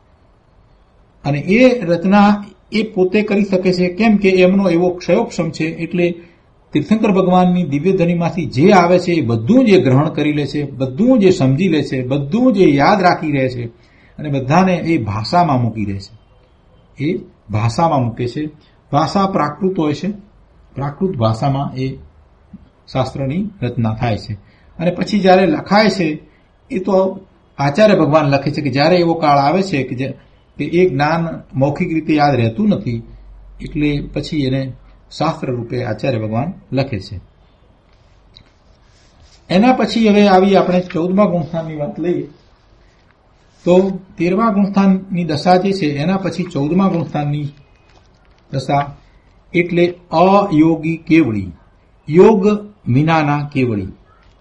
અને એ રચના એ પોતે કરી શકે છે, કેમ કે એમનો એવો ક્ષયોક્ષમ છે. એટલે તીર્થંકર ભગવાનની દિવ્ય ધ્વનિમાંથી જે આવે છે એ બધું જ એ ગ્રહણ કરી લે છે, બધું જ એ સમજી લે છે, બધું જ એ યાદ રાખી રહે છે, અને બધાને એ ભાષામાં મૂકી દે છે. એ ભાષામાં મૂકે છે. ભાષા પ્રાકૃત હોય છે, પ્રાકૃત ભાષામાં એ શાસ્ત્રની રચના થાય છે. અને પછી જ્યારે લખાય છે એ તો આચાર્ય ભગવાન લખે છે કે જ્યારે એવો કાળ આવે છે કે એ જ્ઞાન મૌખિક રીતે યાદ રહેતું નથી, એટલે પછી એને શાસ્ત્ર રૂપે આચાર્ય ભગવાન લખે છે. એના પછી હવે આવી આપણે ચૌદમા ગુણસ્થાનની વાત લઈએ તો તેરમા ગુણસ્થાનની દશા જે છે એના પછી ચૌદમા ગુણસ્થાનની દશા એટલે અયોગી કેવળી, યોગ વિનાના કેવળી.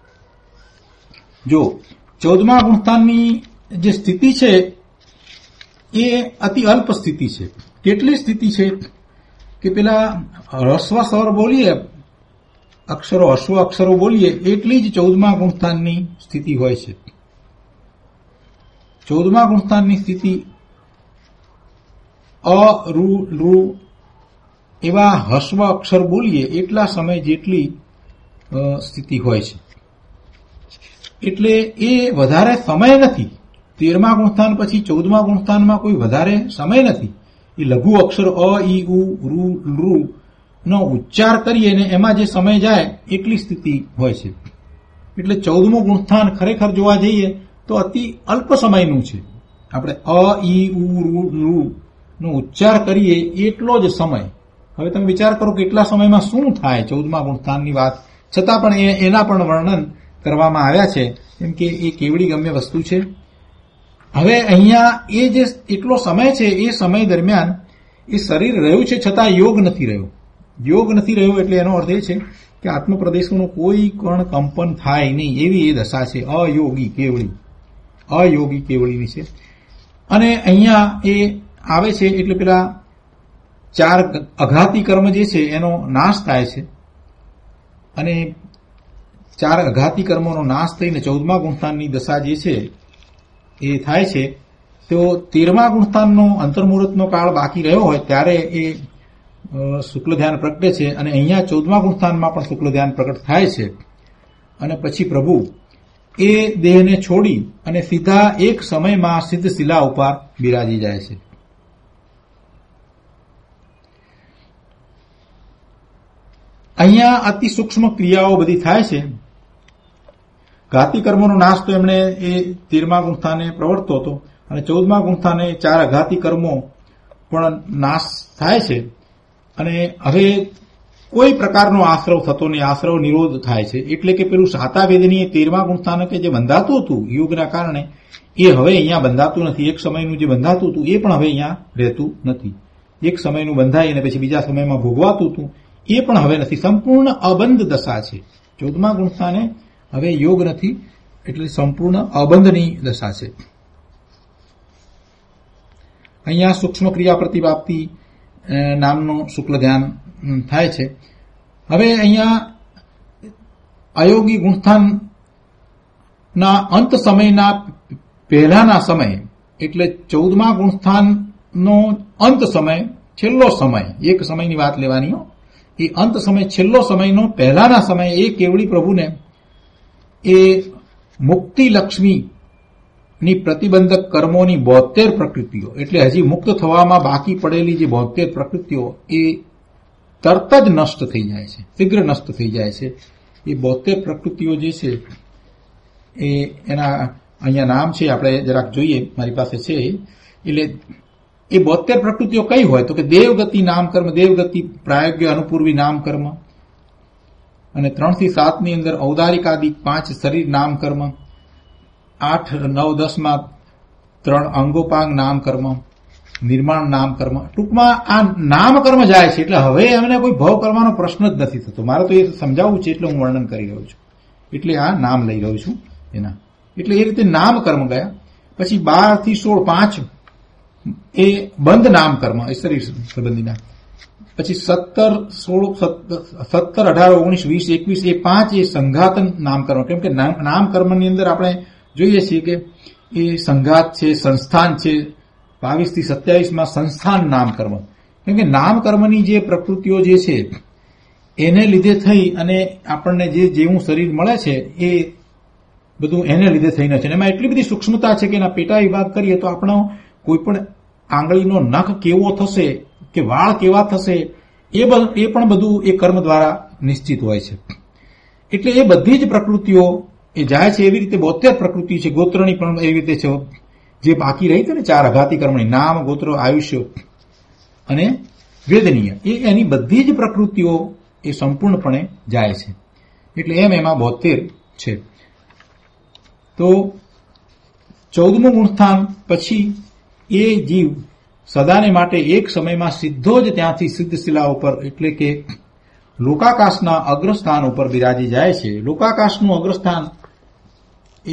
જો ચૌદમા ગુણસ્થાનની જે સ્થિતિ છે એ અતિ અલ્પ સ્થિતિ છે. કેટલી સ્થિતિ છે કે પેલા હસ્વ સ્વર બોલીએ, અક્ષરો હસ્વ અક્ષરો બોલીએ એટલી જ ચૌદમા ગુણસ્થાનની સ્થિતિ હોય છે. ચૌદમા ગુણસ્થાનની સ્થિતિ અ રૂ રૂ એવા હસ્વ અક્ષર બોલીએ એટલા સમય જેટલી સ્થિતિ હોય છે. એટલે એ વધારે સમય નથી. તેરમા ગુણસ્થાન પછી ચૌદમા ગુણસ્થાનમાં કોઈ વધારે સમય નથી. એ લઘુ અક્ષર અ ઈ ઉ રૂ રૂ નો ઉચ્ચાર કરીએ ને એમાં જે સમય જાય એટલી સ્થિતિ હોય છે. એટલે ચૌદમું ગુણસ્થાન ખરેખર જોવા જઈએ તો અતિ અલ્પ સમયનું છે. આપણે અ ઈ ઉ રૂ રૂ નો ઉચ્ચાર કરીએ એટલો જ સમય હવે તમે વિચાર કરો કેટલા સમયમાં શું થાય ચૌદમા ગુણસ્થાનની વાત છતાં પણ એના પણ વર્ણન કરવામાં આવ્યા છે, કેમ કે એ કેવડી ગમ્ય વસ્તુ છે. હવે અહીંયા એ જે એટલો સમય છે એ સમય દરમિયાન એ શરીર રહ્યું છે છતાં યોગ નથી રહ્યો. યોગ નથી રહ્યો એટલે એનો અર્થ એ છે કે આત્મપ્રદેશોનું કોઈ પણ કંપન થાય નહીં એવી એ દશા છે. અયોગી કેવળી, અયોગી કેવળીની છે. અને અહીંયા એ આવે છે એટલે પેલા ચાર અઘાતી કર્મ જે છે એનો નાશ થાય છે, અને ચાર અઘાતી કર્મોનો નાશ થઈને ચૌદમા ગુણસ્થાનની દશા જે છે એ થાય છે. તો તેરમા ગુણસ્થાનનો અંતર્મુહૂર્તનો કાળ બાકી રહ્યો હોય ત્યારે એ શુક્લ ધ્યાન પ્રગટે છે, અને અહીંયા ચૌદમા ગુણસ્થાનમાં પણ શુક્લ ધ્યાન પ્રગટ થાય છે. અને પછી પ્રભુ એ દેહને છોડી અને સીધા એક સમયમાં સિદ્ધ શિલા ઉપર બિરાજી જાય છે. અહીંયા અતિ સૂક્ષ્મ ક્રિયાઓ બધી થાય છે. ઘાતી કર્મોનો નાશ તો એમણે એ તેરમા ગુણસ્થાને પ્રવર્તતો હતો, અને ચૌદમા ગુણસ્થાને ચાર અઘાતી કર્મો પણ નાશ થાય છે. અને હવે કોઈ પ્રકારનો આશ્રવ થતો નહીં, આશ્રવ નિરોધ થાય છે. એટલે કે પેલું સાતાવેદની તેરમા ગુણસ્થાન કે જે બંધાતું હતું યોગના કારણે એ હવે અહીંયા બંધાતું નથી. એક સમયનું જે બંધાતું હતું એ પણ હવે અહીંયા રહેતું નથી. એક સમયનું બંધાય અને પછી બીજા સમયમાં ભોગવાતું હતું એ પણ હવે નથી. સંપૂર્ણ અબંધ દશા છે. ચૌદમા ગુણસ્થાને હવે યોગ નથી, એટલે સંપૂર્ણ અબંધની દશા છે. અહીંયા સૂક્ષ્મ ક્રિયા પ્રતિપાપ્તિ નામનું શુક્લ ધ્યાન થાય છે. હવે અહીંયા અયોગી ગુણસ્થાનના અંત સમયના પહેલાના સમય એટલે ચૌદમા ગુણસ્થાનનો અંત સમય, છેલ્લો સમય, એક સમયની વાત લેવાની હો, એ અંત સમય છેલ્લો સમયનો પહેલાના સમય એ કેવળી પ્રભુને એ મુક્તિ લક્ષ્મીની પ્રતિબંધક કર્મોની બોતેર પ્રકૃતિઓ એટલે હજી મુક્ત થવામાં બાકી પડેલી જે બોતેર પ્રકૃતિઓ એ તરત જ નષ્ટ થઈ જાય છે, શીઘ્ર નષ્ટ થઈ જાય છે. એ બોતેર પ્રકૃતિઓ જે છે એ એના અહીંયા નામ છે, આપણે જરાક જોઈએ, મારી પાસે છે. એટલે એ બોતેર પ્રકૃતિઓ કઈ હોય તો કે દેવગતિ નામ કર્મ, દેવગતિ પ્રાયોગ્ય અનુપૂર્વી નામ કર્મ, અને ત્રણ થી સાત ની અંદર ઔદારિકાદિક પાંચ શરીર નામ કર્મ, આઠ નવ દસ માં ત્રણ અંગોપાંગ નામ કર્મ, નિર્માણ નામ કર્મ. ટૂંકમાં આ નામ કર્મ જાય છે એટલે હવે એમને કોઈ ભાવ કરવાનો પ્રશ્ન જ નથી થતો. મારે તો એ સમજાવવું છે એટલે હું વર્ણન કરી રહ્યો છું, એટલે આ નામ લઈ રહ્યો છું એના. એટલે એ રીતે નામ કર્મ ગયા. પછી બાર થી સોળ પાંચ એ બંધ નામ કર્મ, એ શરીર સંબંધીના. પછી સત્તર સોળ સત્તર અઢાર ઓગણીસ વીસ એકવીસ એ પાંચ એ સંઘાતન નામ કર્મ. કેમ કે નામ કર્મની અંદર આપણે જોઈએ છીએ કે એ સંઘાત છે, સંસ્થાન છે. બાવીસ થી સત્યાવીસ માં સંસ્થાન નામ કર્મ. કેમ કે નામ કર્મની જે પ્રકૃતિઓ જે છે એને લીધે થઈ અને આપણને જે જેવું શરીર મળે છે એ બધું એને લીધે થઈને છે. એમાં એટલી બધી સૂક્ષ્મતા છે કે એના પેટા વિભાગ કરીએ તો આપણો કોઈ પણ આંગળીનો નખ કેવો થશે કે વાળ કેવા થશે એ એ પણ બધું એ કર્મ દ્વારા નિશ્ચિત હોય છે. એટલે એ બધી જ પ્રકૃતિઓ એ જાય છે. એવી રીતે બોતેર પ્રકૃતિ છે. ગોત્રની પણ એવી રીતે છે, જે બાકી રહી છે ને ચાર અઘાતી કર્મની, નામ, ગોત્ર, આયુષ્ય અને વેદનીય, એ એની બધી જ પ્રકૃતિઓ એ સંપૂર્ણપણે જાય છે. એટલે એમ એમાં બોતેર છે. તો ચૌદમું ગુણસ્થાન પછી એ જીવ સદાને માટે એક સમયમાં સીધો જ ત્યાંથી સિદ્ધ શિલા ઉપર એટલે કે લોકાકાશના અગ્રસ્થાન ઉપર બિરાજી જાય છે. લોકાકાશનું અગ્રસ્થાન એ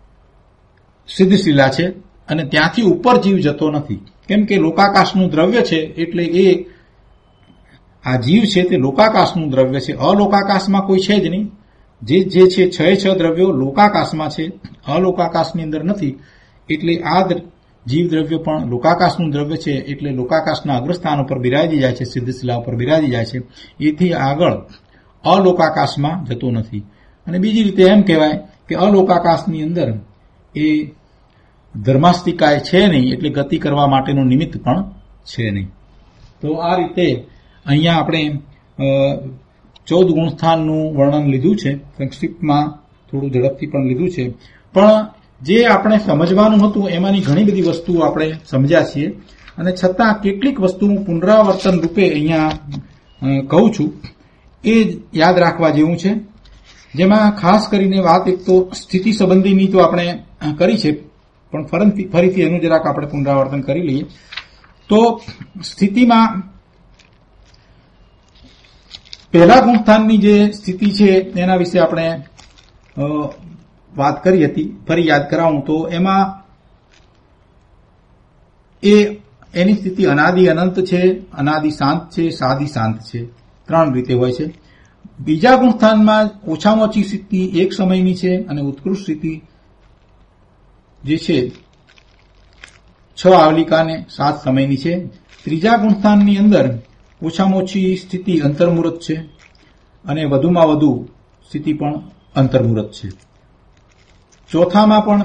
સિદ્ધ શિલા છે અને ત્યાંથી ઉપર જીવ જતો નથી. કેમ કે લોકાકાશનું દ્રવ્ય છે એટલે એ આ જીવ છે તે લોકાકાશનું દ્રવ્ય છે. અલોકાકાશમાં કોઈ છે જ નહીં. જે જે છે છ છ દ્રવ્યો લોકાકાશમાં છે, અલોકાકાશની અંદર નથી. એટલે આ જીવ દ્રવ્ય પણ લોકાકાશનું દ્રવ્ય છે એટલે લોકાકાશના અગ્રસ્થાન ઉપર બિરાજી જાય છે, સિદ્ધ શિલા ઉપર બિરાજી જાય છે. એથી આગળ અલોકાકાશમાં જતો નથી. અને બીજી રીતે એમ કહેવાય કે અલોકાકાશની અંદર એ ધર્માસ્તિકાય છે નહીં, એટલે ગતિ કરવા માટેનું નિમિત્ત પણ છે નહીં. તો આ રીતે અહીંયા આપણે ચૌદ ગુણસ્થાનનું વર્ણન લીધું છે, સંક્ષિપ્તમાં થોડું ઝડપથી પણ લીધું છે. પણ જે આપણે સમજવાનું હતું એમાંની ઘણી બધી વસ્તુઓ આપણે સમજ્યા છીએ, અને છતાં કેટલીક વસ્તુનું પુનરાવર્તન રૂપે અહીંયા કહું છું એ યાદ રાખવા જેવું છે, જેમાં ખાસ કરીને વાત એક તો સ્થિતિ સંબંધીની તો આપણે કરી છે, પણ ફરીથી ફરીથી એનું જરાક આપણે પુનરાવર્તન કરી લઈએ. તો સ્થિતિમાં પહેલા ગુણસ્થાનની જે સ્થિતિ છે એના વિશે આપણે વાત કરી હતી. ફરી યાદ કરાવું તો એમાં એ એની સ્થિતિ અનાદિ અનંત છે, અનાદિ શાંત છે, સાદિ શાંત છે, ત્રણ રીતે હોય છે. બીજા ગુણસ્થાનમાં ઓછામાં ઓછી સ્થિતિ એક સમયની છે અને ઉત્કૃષ્ટ સ્થિતિ જે છે છ આવલિકાને સાત સમયની છે. ત્રીજા ગુણસ્થાનની અંદર ઓછામાં ઓછી સ્થિતિ અંતર્મુહૂર્ત છે અને વધુમાં વધુ સ્થિતિ પણ અંતર્મુહૂર્ત છે. ચોથામાં પણ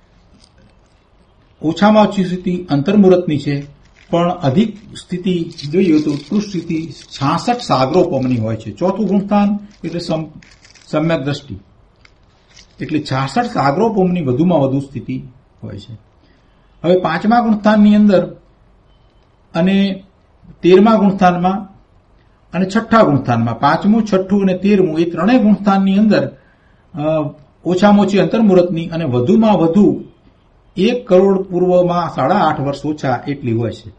ઓછામાં ઓછી સ્થિતિ અંતર્મુહૂર્તની છે, પણ અધિક સ્થિતિ જોઈએ તો ઉત્કૃષ્ટ સ્થિતિ છાસઠ સાગરોપમની હોય છે. ચોથું ગુણસ્થાન એટલે સમ્યક દ્રષ્ટિ, એટલે છાસઠ સાગરોપમની વધુમાં વધુ સ્થિતિ હોય છે. હવે પાંચમા ગુણસ્થાનની અંદર અને તેરમા ગુણસ્થાનમાં અને છઠ્ઠા ગુણસ્થાનમાં, પાંચમું, છઠ્ઠું અને તેરમું એ ત્રણેય ગુણસ્થાનની અંદર ઓછામાં ઓછી અંતર્મુહૂર્તની અને વધુમાં વધુ એક કરોડ પૂર્વમાં સાડા આઠ વર્ષ ઓછા એટલી હોય છે.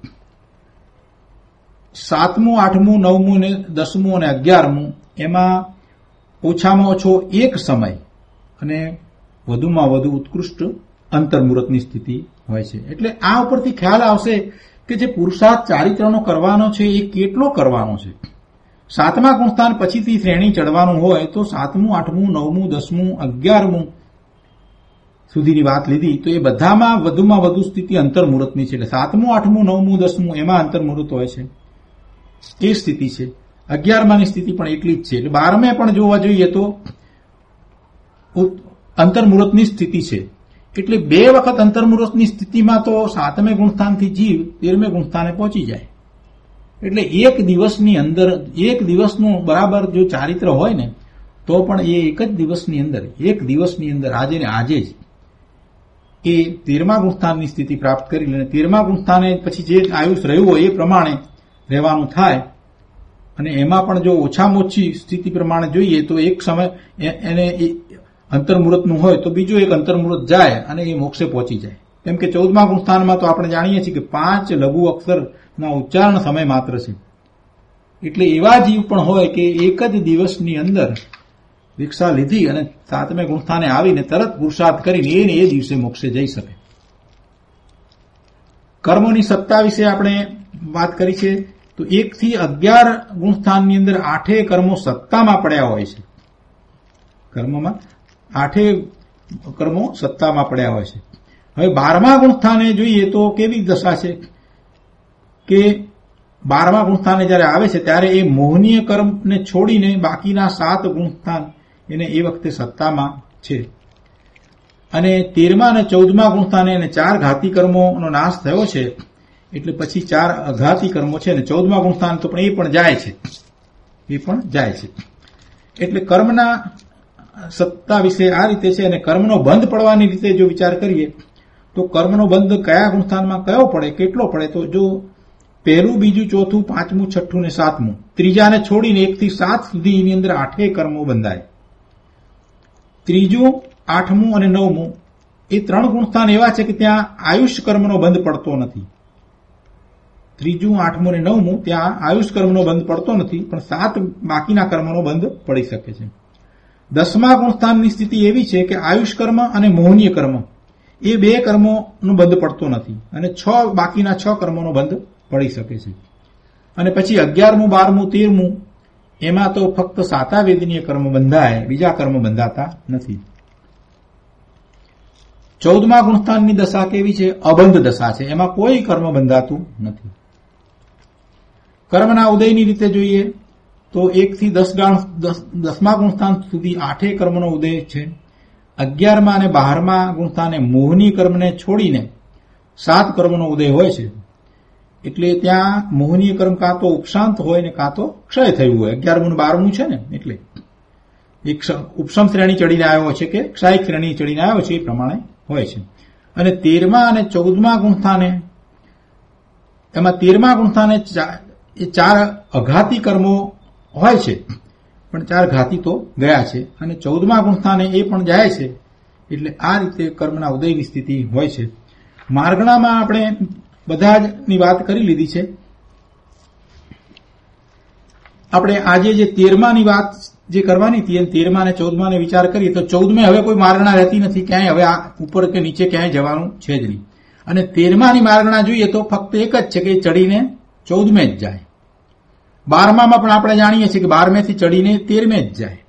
સાતમું, આઠમું, નવમું ને દસમું અને અગિયારમું એમાં ઓછામાં ઓછો એક સમય અને વધુમાં વધુ ઉત્કૃષ્ટ અંતર્મુહૂર્તની સ્થિતિ હોય છે. એટલે આ ઉપરથી ખ્યાલ આવશે કે જે પુરુષાર્થ ચારિત્રનો કરવાનો છે એ કેટલો કરવાનો છે. સાતમા ગુણસ્થાન પછીથી શ્રેણી ચડવાનું હોય તો સાતમું, આઠમું, નવમું, દસમું, અગિયારમું સુધીની વાત લીધી તો એ બધામાં વધુમાં વધુ સ્થિતિ અંતર્મુહૂર્તની છે. એટલે સાતમું, આઠમું, નવમું, દસમું એમાં અંતર્મુહૂર્ત હોય છે, એ સ્થિતિ છે. અગિયારમાની સ્થિતિ પણ એટલી જ છે. એટલે બારમે પણ જોવા જોઈએ તો અંતર્મુહૂર્તની સ્થિતિ છે. એટલે બે વખત અંતર્મુહૂર્તની સ્થિતિમાં તો સાતમે ગુણસ્થાનથી જીવ તેરમે ગુણસ્થાને પહોંચી જાય. એટલે એક દિવસની અંદર, એક દિવસનું બરાબર જો ચારિત્ર હોય ને તો પણ એ એક જ દિવસની અંદર, એક દિવસની અંદર આજે ને આજે જ એ તેરમા ગુણસ્થાનની સ્થિતિ પ્રાપ્ત કરી લે. તેરમા ગુણસ્થાને પછી જે આયુષ રહ્યું હોય એ પ્રમાણે રહેવાનું થાય. અને એમાં પણ જો ઓછામાં ઓછી સ્થિતિ પ્રમાણે જોઈએ તો એક સમય એને અંતર્મુહૂર્તનું હોય તો બીજું એક અંતર્મુહૂર્ત જાય અને એ મોક્ષે પહોંચી જાય. કેમ કે ચૌદમા ગુણસ્થાનમાં તો આપણે જાણીએ છીએ કે પાંચ લઘુ અક્ષરના ઉચ્ચારણ સમય માત્ર છે. એટલે એવા જીવ પણ હોય કે એક જ દિવસની અંદર દીક્ષા લીધી અને સાતમે ગુણસ્થાને આવીને તરત પુરુષાર્થ કરીને એને એ દિવસે મોક્ષે જઈ શકે. કર્મોની સત્તા વિશે આપણે વાત કરી છે. તો એક થી અગિયાર ગુણસ્થાનની અંદર આઠે કર્મો સત્તામાં પડ્યા હોય છે. કર્મોમાં આઠે કર્મો સત્તામાં પડ્યા હોય છે. હવે બારમા ગુણસ્થાને જોઈએ તો કેવી દશા છે કે બારમા ગુણસ્થાને જયારે આવે છે ત્યારે એ મોહનીય કર્મને છોડીને બાકીના સાત ગુણસ્થાન એને એ વખતે સત્તામાં છે. અને તેરમા અને ચૌદમા ગુણસ્થાને એને ચાર ઘાતી કર્મોનો નાશ થયો છે. એટલે પછી ચાર અઘાતી કર્મો છે અને ચૌદમા ગુણસ્થાન તો પણ એ પણ જાય છે, એ પણ જાય છે. એટલે કર્મના સત્તા વિશે આ રીતે છે. અને કર્મનો બંધ પડવાની રીતે જો વિચાર કરીએ તો કર્મનો બંધ કયા ગુણસ્થાનમાં કયો પડે, કેટલો પડે, તો જો પહેલું, બીજું, ચોથું, પાંચમું, છઠ્ઠું ને સાતમું, ત્રીજાને છોડીને એક થી સાત સુધીની અંદર આઠે કર્મો બંધાય. ત્રીજું, આઠમું અને નવમું એ ત્રણ ગુણસ્થાન એવા છે કે ત્યાં આયુષ કર્મનો બંધ પડતો નથી. ત્રીજું, આઠમું અને નવમું ત્યાં આયુષ કર્મનો બંધ પડતો નથી, પણ સાત બાકીના કર્મનો બંધ પડી શકે છે. દસમા ગુણસ્થાનની સ્થિતિ એવી છે કે આયુષ કર્મ અને મોહનીય કર્મ એ બે કર્મોનો બંધ પડતો નથી અને છ બાકીના છ કર્મોનો બંધ પડી શકે છે. અને પછી અગિયારમું, બારમું, તેરમું એમાં તો ફક્ત સાતાવેદનીય કર્મ બંધાય, બીજા કર્મ બંધાતા નથી. ચૌદમા ગુણસ્થાનની દશા કેવી છે? અબંધ દશા છે. એમાં કોઈ કર્મ બંધાતું નથી. કર્મના ઉદયની રીતે જોઈએ તો એક થી દસ દસમા ગુણસ્થાન સુધી આઠે કર્મનો ઉદય છે. અગિયારમા અને બારમા ગુણસ્થાને મોહની કર્મને છોડીને સાત કર્મનો ઉદય હોય છે. એટલે ત્યાં મોહનીય કર્મ કાં તો ઉપશાંત હોય ને કાં તો ક્ષય થયું હોય. અગિયારમું બારમું છે ને એટલે એક ઉપશમ શ્રેણી ચડીને આવ્યો છે કે ક્ષય શ્રેણી ચડીને આવ્યો છે એ પ્રમાણે હોય છે. અને તેરમા અને ચૌદમા ગુણસ્થાને, એમાં તેરમા ગુણસ્થાને એ ચાર અઘાતી કર્મો હોય છે, પણ ચાર ઘાતી તો ગયા છે અને ચૌદમા ગુણસ્થાને એ પણ જાય છે. એટલે આ રીતે કર્મના ઉદયની સ્થિતિ હોય છે. માર્ગણામાં આપણે બધા જ ની વાત કરી લીધી છે. આપણે આજે જે તેરમાની વાત જે કરવાની હતી, તેરમા અને ચૌદમા ને વિચાર કરીએ તો ચૌદમે હવે કોઈ માર્ગણા રહેતી નથી, ક્યાંય હવે આ ઉપર કે નીચે ક્યાંય જવાનું છે જ નહીં. અને તેરમાની માર્ગણા જોઈએ તો ફક્ત એક જ છે કે ચડીને ચૌદમે જ જાય. બારમામાં પણ આપણે જાણીએ છીએ કે બારમેથી ચડીને તેરમે જ જાય.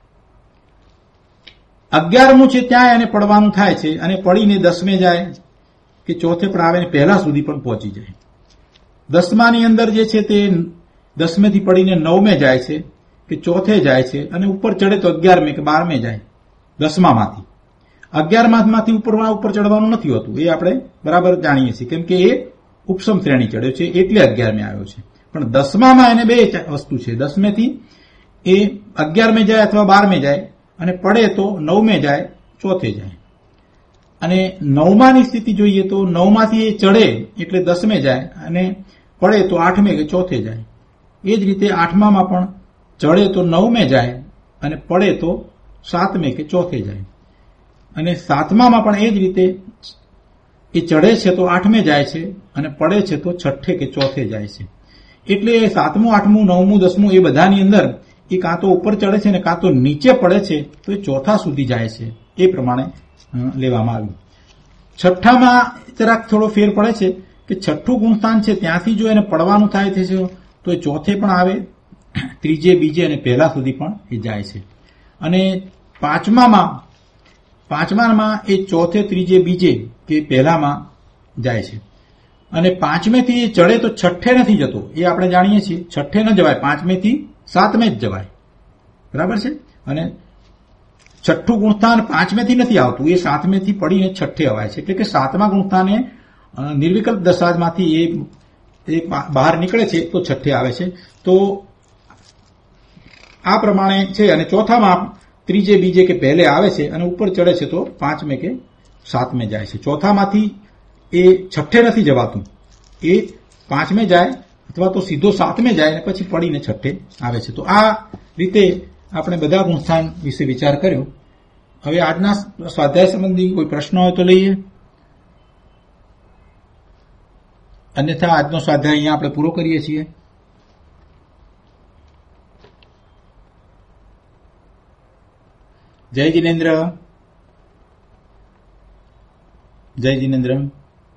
અગિયારમું છે ત્યાં એને પડવાનું થાય છે અને પડીને દસમે જાય કે ચોથે પણ આવે ને પહેલા સુધી પણ પહોંચી જાય. દસમાની અંદર જે છે તે દસમેથી પડીને નવમે જાય છે કે ચોથે જાય છે અને ઉપર ચડે તો અગિયારમે કે બારમે જાય. દસમામાંથી અગિયારમાંથી ઉપરના ઉપર ચડવાનું નથી હોતું, એ આપણે બરાબર જાણીએ છીએ, કેમ કે એ ઉપસમ શ્રેણી ચડ્યો છે એટલે અગિયારમે આવ્યો છે. પણ દસમામાં એને બે વસ્તુ છે. દસમેથી એ અગિયારમે જાય અથવા બારમે જાય અને પડે તો નવમે જાય, ચોથે જાય. અને નવમાની સ્થિતિ જોઈએ તો નવમાંથી એ ચડે એટલે દસમે જાય અને પડે તો આઠમે કે ચોથે જાય. એ જ રીતે આઠમામાં પણ ચડે તો નવમે જાય અને પડે તો સાતમે કે ચોથે જાય. અને સાતમામાં પણ એ જ રીતે એ ચડે છે તો આઠમે જાય છે અને પડે છે તો છઠ્ઠે કે ચોથે જાય છે. એટલે સાતમું, આઠમું, નવમું, દસમું એ બધાની અંદર એ કાં તો ઉપર ચડે છે ને કાં તો નીચે પડે છે તો એ ચોથા સુધી જાય છે. એ પ્રમાણે લેવામાં આવ્યું. છઠ્ઠામાં જરાક થોડો ફેર પડે છે કે છઠ્ઠું ગુણસ્થાન છે ત્યાંથી જો એને પડવાનું થાય છે તો એ ચોથે પણ આવે, ત્રીજે, બીજે અને પહેલા સુધી પણ એ જાય છે. અને પાંચમામાં પાંચમામાં એ ચોથે, ત્રીજે, બીજે કે પહેલામાં જાય છે. અને પાંચમેથી એ ચડે તો છઠ્ઠે નથી જતો, એ આપણે જાણીએ છીએ. છઠ્ઠે ન જવાય, પાંચમેથી સાતમે જ જવાય, બરાબર છે. અને છઠ્ઠું ગુણસ્થાન પાંચમેથી નથી આવતું, એ સાતમેથી પડીને છઠ્ઠે અવાય છે. એટલે કે સાતમા ગુણસ્થાને નિર્વિકલ્પ દશામાંથી એ બહાર નીકળે છે તો છઠ્ઠે આવે છે. તો આ પ્રમાણે છે. અને ચોથામાં ત્રીજે, બીજે કે પહેલે આવે છે અને ઉપર ચડે છે તો પાંચમે કે સાતમે જાય છે. ચોથામાંથી એ છઠ્ઠે નથી જવાતું, એ પાંચમે જાય અથવા તો સીધો સાતમે જાય અને પછી પડીને છઠ્ઠે આવે છે. તો આ રીતે આપણે બધા ગુણસ્થાન વિશે વિચાર કર્યો. હવે આજના સ્વાધ્યાય સંબંધી કોઈ પ્રશ્ન હોય તો લઈએ, અન્યથા આજનો સ્વાધ્યાય અહીંયા આપણે પૂરો કરીએ છીએ. જય જિનેન્દ્ર. જય જિનેન્દ્ર.